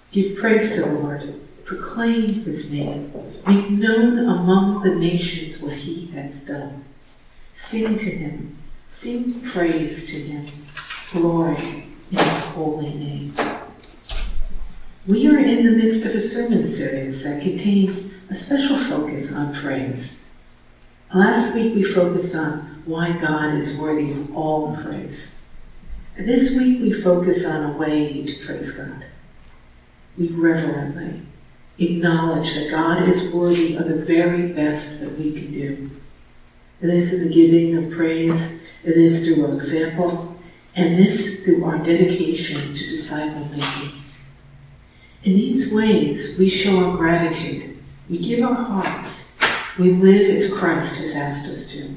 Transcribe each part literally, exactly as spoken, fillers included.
Give praise to the Lord. Proclaim his name. Make known among the nations what he has done. Sing to him. Sing praise to him. Glory in his holy name. We are in the midst of a sermon series that contains a special focus on praise. Last week we focused on why God is worthy of all praise. This week we focus on a way to praise God. We reverently acknowledge that God is worthy of the very best that we can do. It is in the giving of praise, it is through our example, and this through our dedication to disciple making. In these ways, we show our gratitude. We give our hearts. We live as Christ has asked us to.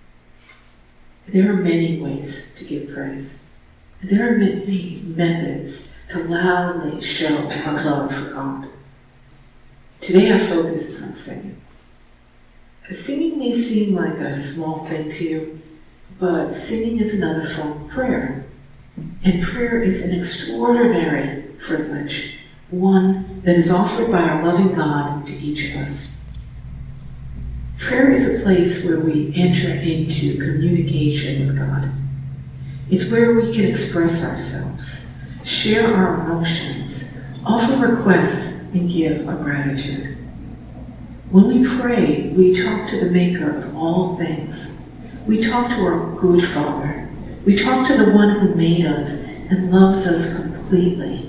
There are many ways to give praise. There are many methods to loudly show our love for God. Today our focus is on singing. Singing may seem like a small thing to you, but singing is another form of prayer. And prayer is an extraordinary privilege, one that is offered by our loving God to each of us. Prayer is a place where we enter into communication with God. It's where we can express ourselves, share our emotions, offer requests, and give our gratitude. When we pray, we talk to the Maker of all things. We talk to our good Father. We talk to the one who made us and loves us completely.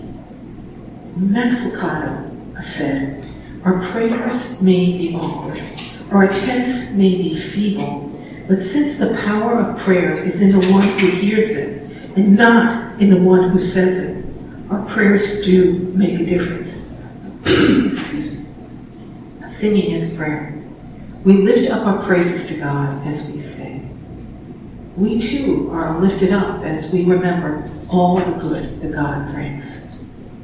Max Lucado said, our prayers may be awkward, our attempts may be feeble, but since the power of prayer is in the one who hears it and not in the one who says it, our prayers do make a difference. Excuse me. Singing is prayer. We lift up our praises to God as we sing. We too are lifted up as we remember all the good that God brings.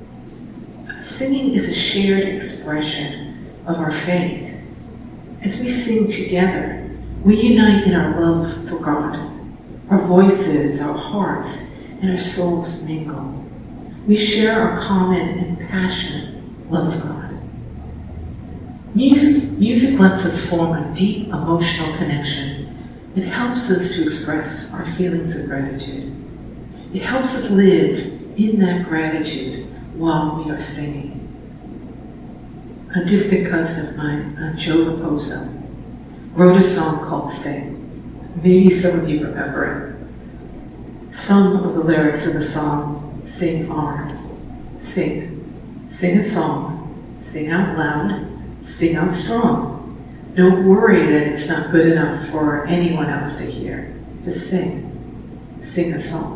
Singing is a shared expression of our faith. As we sing together, we unite in our love for God. Our voices, our hearts, and our souls mingle. We share our common and passionate love of God. Music, music lets us form a deep emotional connection. It helps us to express our feelings of gratitude. It helps us live in that gratitude while we are singing. A distant cousin of mine, uh, Joe Raposo, wrote a song called Sing. Maybe some of you remember it. Some of the lyrics of the song sing are, sing, sing a song, sing out loud, sing out strong. Don't worry that it's not good enough for anyone else to hear. Just sing, sing a song.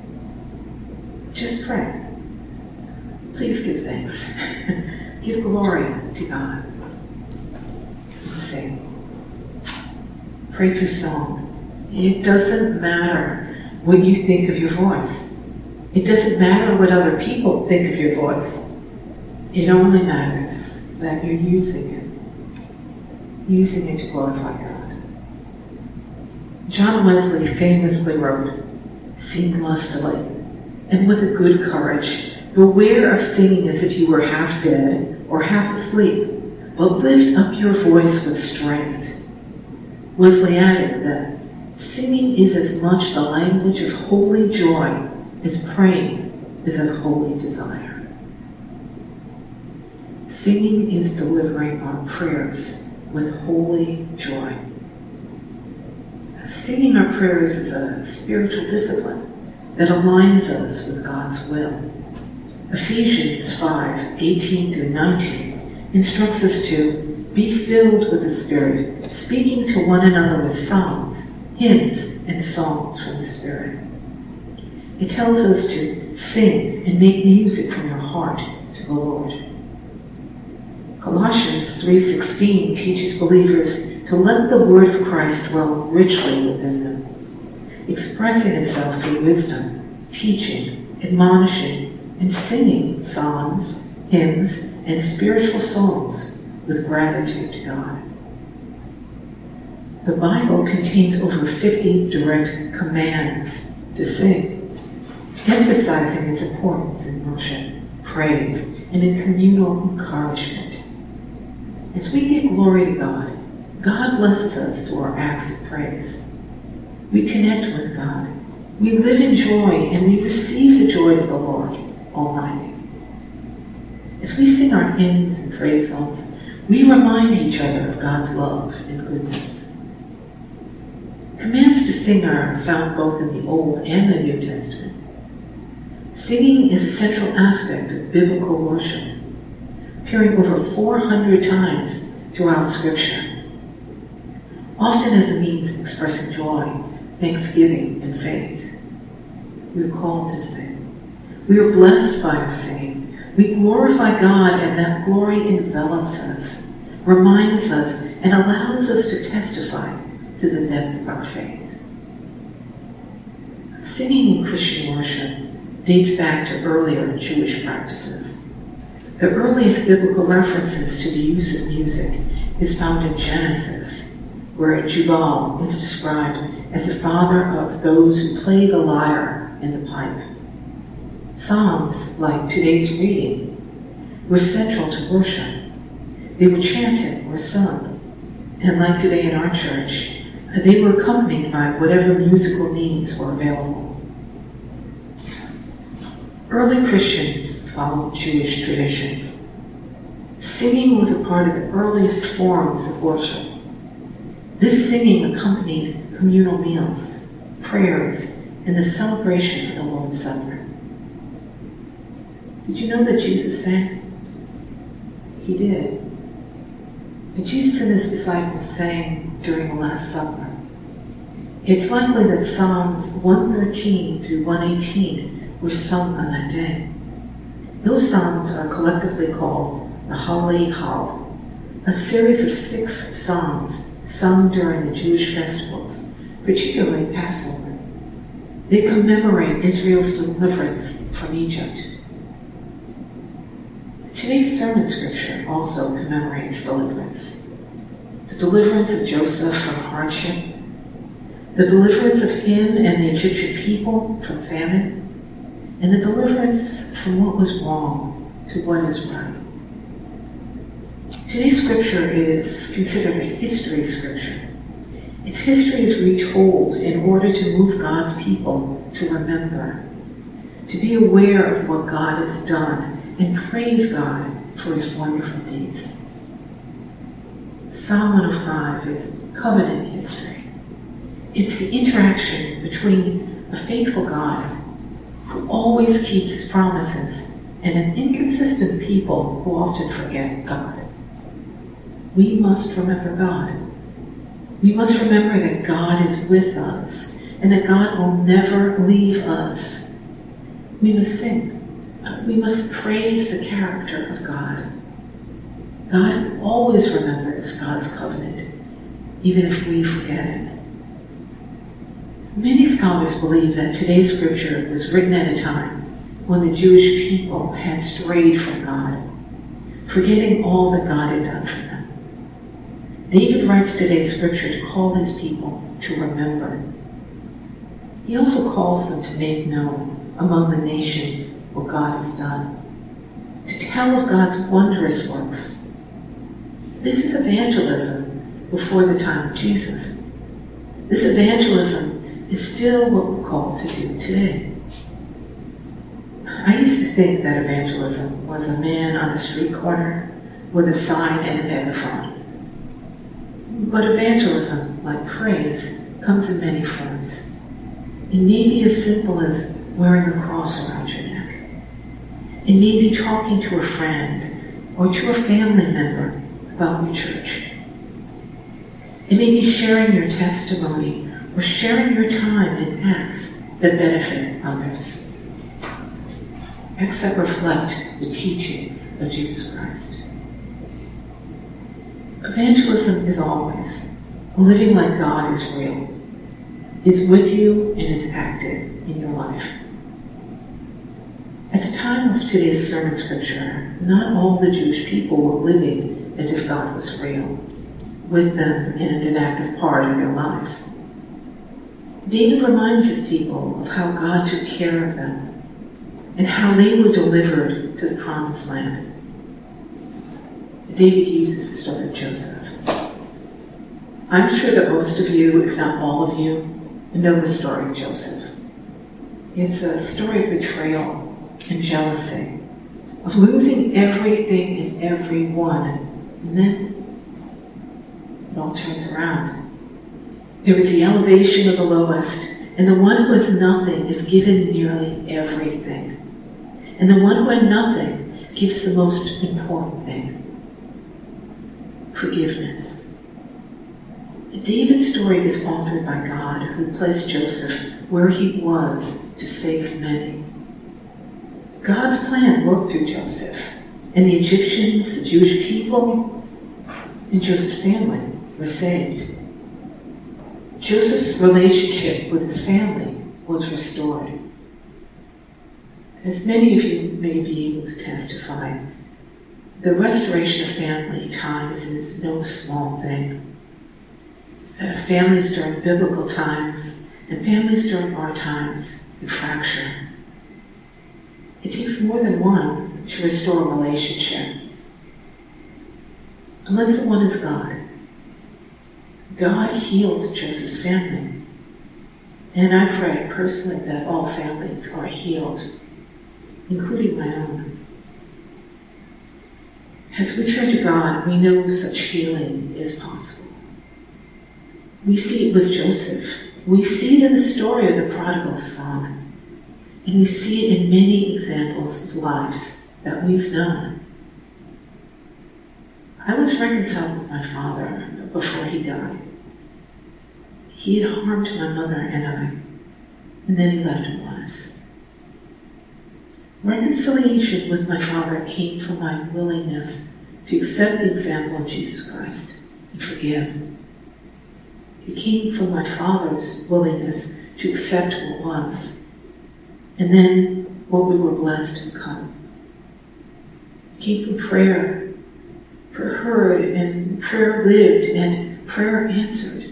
Just pray. Please give thanks. Give glory to God. Sing. Pray through song. It doesn't matter what you think of your voice. It doesn't matter what other people think of your voice. It only matters that you're using it. Using it to glorify God. John Wesley famously wrote, sing lustily and with a good courage. Beware of singing as if you were half dead or half asleep, but lift up your voice with strength. Wesley added that singing is as much the language of holy joy as praying is of holy desire. Singing is delivering our prayers with holy joy. Singing our prayers is a spiritual discipline that aligns us with God's will. Ephesians five, eighteen through nineteen instructs us to be filled with the Spirit, speaking to one another with psalms, hymns, and songs from the Spirit. It tells us to sing and make music from your heart to the Lord. Colossians three sixteen teaches believers to let the word of Christ dwell richly within them, expressing itself through wisdom, teaching, admonishing, and singing psalms, hymns, and spiritual songs with gratitude to God. The Bible contains over fifty direct commands to sing, emphasizing its importance in worship. praise, and in communal encouragement. As we give glory to God, God blesses us through our acts of praise. We connect with God. We live in joy, and we receive the joy of the Lord Almighty. As we sing our hymns and praise songs, we remind each other of God's love and goodness. Commands to sing are found both in the Old and the New Testament. Singing is a central aspect of biblical worship, appearing over four hundred times throughout Scripture, often as a means of expressing joy, thanksgiving, and faith. We are called to sing. We are blessed by our singing. We glorify God, and that glory envelops us, reminds us, and allows us to testify to the depth of our faith. Singing in Christian worship dates back to earlier Jewish practices. The earliest biblical references to the use of music is found in Genesis, where Jubal is described as the father of those who play the lyre and the pipe. Psalms, like today's reading, were central to worship. They were chanted or sung, and like today in our church, they were accompanied by whatever musical means were available. Early Christians followed Jewish traditions. Singing was a part of the earliest forms of worship. This singing accompanied communal meals, prayers, and the celebration of the Lord's Supper. Did you know that Jesus sang? He did. And Jesus and his disciples sang during the Last Supper. It's likely that Psalms one thirteen through one eighteen were sung on that day. Those psalms are collectively called the Holy Hall, a series of six psalms sung during the Jewish festivals, particularly Passover. They commemorate Israel's deliverance from Egypt. Today's sermon scripture also commemorates deliverance. The deliverance of Joseph from hardship, the deliverance of him and the Egyptian people from famine, and the deliverance from what was wrong to what is right. Today's scripture is considered a history scripture. Its history is retold in order to move God's people to remember, to be aware of what God has done, and praise God for his wonderful deeds. Psalm one oh five is covenant history. It's the interaction between a faithful God who always keeps his promises and an inconsistent people who often forget God. We must remember God. We must remember that God is with us and that God will never leave us. We must sing. We must praise the character of God. God always remembers God's covenant, even if we forget it. Many scholars believe that today's scripture was written at a time when the Jewish people had strayed from God, forgetting all that God had done for them. David writes today's scripture to call his people to remember. He also calls them to make known among the nations what God has done, to tell of God's wondrous works. This is evangelism before the time of Jesus. This evangelism is still what we're called to do today. I used to think that evangelism was a man on a street corner with a sign and a megaphone. But evangelism, like praise, comes in many forms. It may be as simple as wearing a cross around your neck. It may be talking to a friend or to a family member about your church. It may be sharing your testimony or sharing your time in acts that benefit others. Acts that reflect the teachings of Jesus Christ. Evangelism is always living like God is real, is with you, and is active in your life. At the time of today's sermon scripture, not all the Jewish people were living as if God was real, with them and an active part of their lives. David reminds his people of how God took care of them and how they were delivered to the promised land. David uses the story of Joseph. I'm sure that most of you, if not all of you, know the story of Joseph. It's a story of betrayal and jealousy, of losing everything and everyone, and then it all turns around. There is the elevation of the lowest, and the one who has nothing is given nearly everything. And the one who had nothing gives the most important thing: forgiveness. David's story is authored by God, who placed Joseph where he was to save many. God's plan worked through Joseph, and the Egyptians, the Jewish people, and Joseph's family were saved. Joseph's relationship with his family was restored. As many of you may be able to testify, the restoration of family ties is no small thing. Uh, families during biblical times and families during our times can fracture. It takes more than one to restore a relationship, unless the one is God. God healed Joseph's family, and I pray personally that all families are healed, including my own. As we turn to God, we know such healing is possible. We see it with Joseph. We see it in the story of the prodigal son. And we see it in many examples of lives that we've known. I was reconciled with my father before he died. He had harmed my mother and I, and then he left us. Reconciliation with my father came from my willingness to accept the example of Jesus Christ and forgive. It came from my father's willingness to accept what was, and then what we were blessed to become. It came from prayer, prayer heard and prayer lived and prayer answered.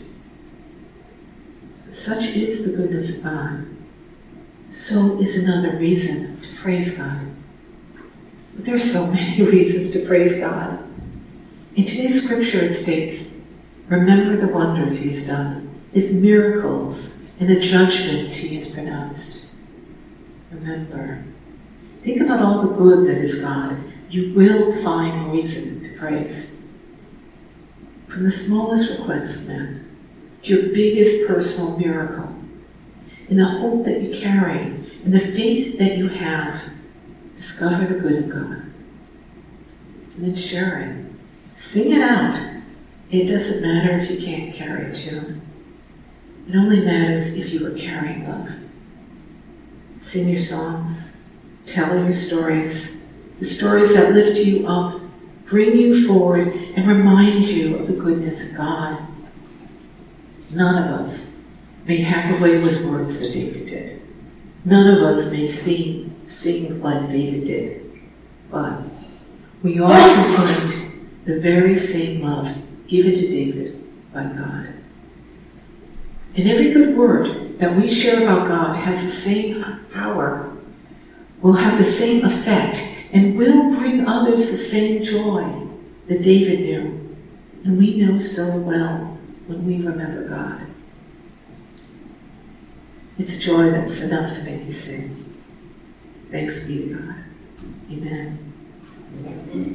Such is the goodness of God. So is another reason to praise God. But there are so many reasons to praise God. In today's scripture it states, remember the wonders he has done, his miracles, and the judgments he has pronounced. Remember. Think about all the good that is God. You will find reason to praise. From the smallest request then, to your biggest personal miracle, in the hope that you carry, and the faith that you have, discover the good of God. And then share it. Sing it out. It doesn't matter if you can't carry a tune. It only matters if you are carrying love. Sing your songs. Tell your stories. The stories that lift you up, bring you forward, and remind you of the goodness of God. None of us may have the way with words that David did. None of us may sing, sing like David did. But we all contained the very same love given to David by God. And every good word that we share about God has the same power, will have the same effect, and will bring others the same joy that David knew. And we know so well when we remember God. It's a joy that's enough to make you sing. Thanks be to God. Amen.